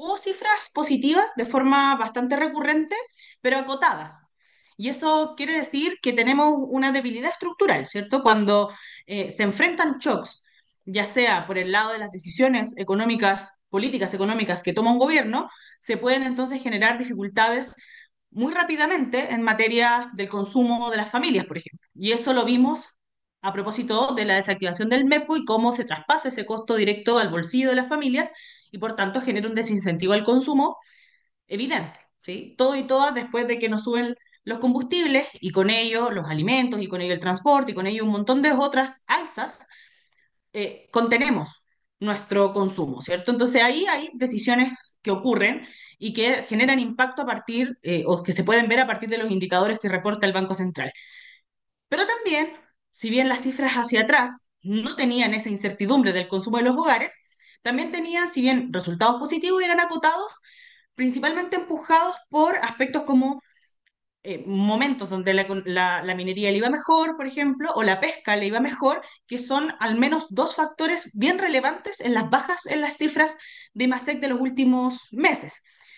hubo cifras positivas de forma bastante recurrente, pero acotadas. Y eso quiere decir que tenemos una debilidad estructural, ¿cierto? Cuando se enfrentan shocks, ya sea por el lado de las decisiones económicas, políticas económicas que toma un gobierno, se pueden entonces generar dificultades muy rápidamente en materia del consumo de las familias, por ejemplo. Y eso lo vimos a propósito de la desactivación del MEPO y cómo se traspasa ese costo directo al bolsillo de las familias y por tanto genera un desincentivo al consumo evidente, ¿sí? Todo y todas después de que nos suben los combustibles y con ello los alimentos y con ello el transporte y con ello un montón de otras alzas, contenemos nuestro consumo, ¿cierto? Entonces ahí hay decisiones que ocurren y que generan impacto a partir, o que se pueden ver a partir de los indicadores que reporta el Banco Central. Pero también, si bien las cifras hacia atrás no tenían esa incertidumbre del consumo de los hogares, también tenían, si bien resultados positivos, eran acotados, principalmente empujados por aspectos como momentos donde la minería le iba mejor, por ejemplo, o la pesca le iba mejor, que son al menos dos factores bien relevantes en las bajas en las cifras de IMASEC de los últimos meses.